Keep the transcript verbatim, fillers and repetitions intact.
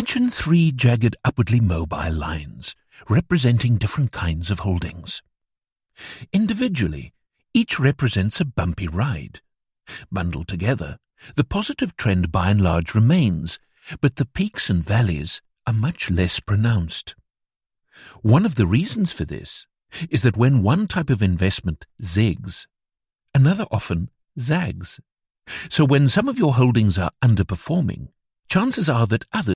Imagine three jagged upwardly mobile lines, representing different kinds of holdings. Individually, each represents a bumpy ride. Bundled together, the positive trend by and large remains, but the peaks and valleys are much less pronounced. One of the reasons for this is that when one type of investment zigs, another often zags. So when some of your holdings are underperforming, chances are that others